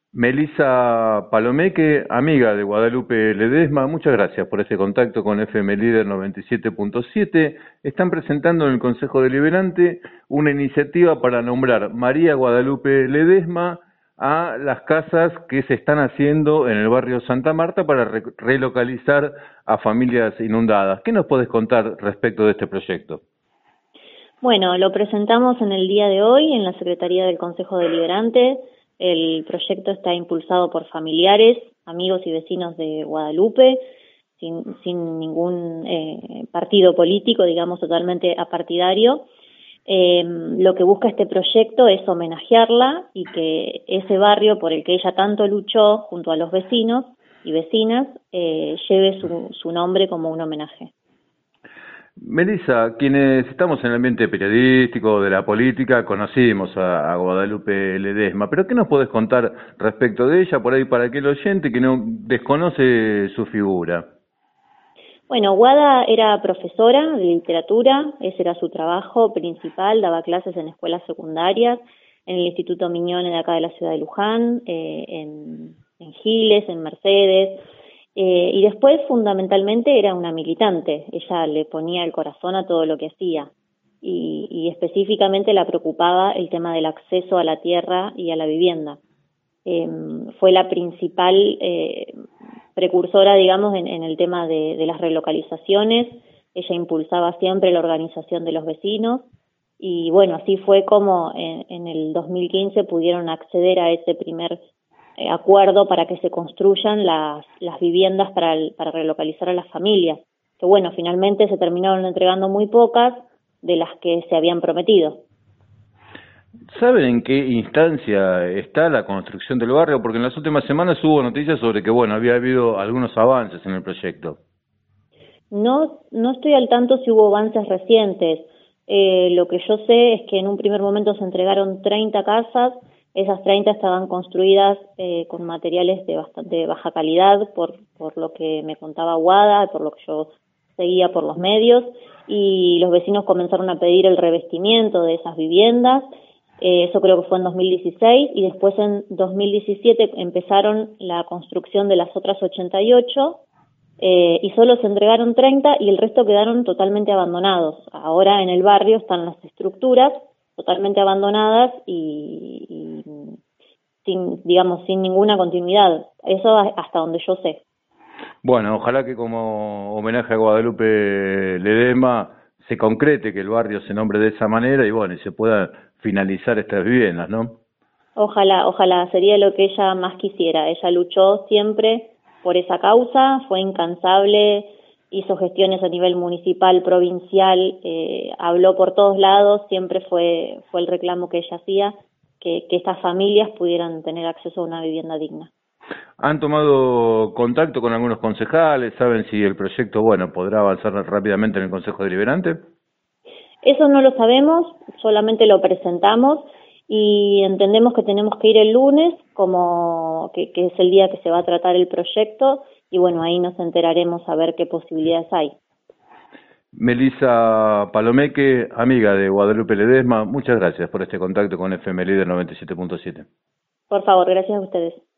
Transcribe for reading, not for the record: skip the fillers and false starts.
Melissa Palomeque, amiga de Guadalupe Ledesma, muchas gracias por este contacto con FM Líder 97.7. Están presentando en el Consejo Deliberante una iniciativa para nombrar María Guadalupe Ledesma a las casas que se están haciendo en el barrio Santa Marta para relocalizar a familias inundadas. ¿Qué nos podés contar respecto de este proyecto? Bueno, lo presentamos en el día de hoy en la Secretaría del Consejo Deliberante. El proyecto está impulsado por familiares, amigos y vecinos de Guadalupe, sin ningún partido político, digamos, totalmente apartidario. Lo que busca este proyecto es homenajearla y que ese barrio por el que ella tanto luchó junto a los vecinos y vecinas lleve su nombre como un homenaje. Melissa, quienes estamos en el ambiente periodístico, de la política, conocimos a Guadalupe Ledesma, pero ¿qué nos podés contar respecto de ella, por ahí para aquel oyente que no desconoce su figura? Bueno, Guada era profesora de literatura, ese era su trabajo principal, daba clases en escuelas secundarias, en el Instituto Miñone de acá de la ciudad de Luján, en Giles, en Mercedes, y después fundamentalmente era una militante, ella le ponía el corazón a todo lo que hacía y específicamente la preocupaba el tema del acceso a la tierra y a la vivienda. Fue la principal precursora, digamos, en el tema de las relocalizaciones. Ella impulsaba siempre la organización de los vecinos y bueno, así fue como en el 2015 pudieron acceder a ese primer acuerdo para que se construyan las viviendas para relocalizar a las familias, que bueno, finalmente se terminaron entregando muy pocas de las que se habían prometido. ¿Saben en qué instancia está la construcción del barrio? Porque en las últimas semanas hubo noticias sobre que, bueno, había habido algunos avances en el proyecto. No estoy al tanto si hubo avances recientes. Lo que yo sé es que en un primer momento se entregaron 30 casas, esas 30 estaban construidas con materiales de bastante baja calidad, por lo que me contaba Guada, por lo que yo seguía por los medios, y los vecinos comenzaron a pedir el revestimiento de esas viviendas. Eso creo que fue en 2016, y después en 2017 empezaron la construcción de las otras 88, y solo se entregaron 30 y el resto quedaron totalmente abandonados. Ahora en el barrio están las estructuras totalmente abandonadas y sin, digamos, sin ninguna continuidad. Eso hasta donde yo sé. Bueno, ojalá que como homenaje a Guadalupe Ledesma se concrete que el barrio se nombre de esa manera y bueno, y se puedan finalizar estas viviendas, ¿no? Ojalá, sería lo que ella más quisiera. Ella luchó siempre por esa causa, fue incansable, hizo gestiones a nivel municipal, provincial, habló por todos lados, siempre fue el reclamo que ella hacía, que estas familias pudieran tener acceso a una vivienda digna. ¿Han tomado contacto con algunos concejales? ¿Saben si el proyecto, bueno, podrá avanzar rápidamente en el Consejo Deliberante? Eso no lo sabemos, solamente lo presentamos y entendemos que tenemos que ir el lunes, como que es el día que se va a tratar el proyecto, y bueno, ahí nos enteraremos a ver qué posibilidades hay. Melissa Palomeque, amiga de Guadalupe Ledesma, muchas gracias por este contacto con FM Líder 97.7. Por favor, gracias a ustedes.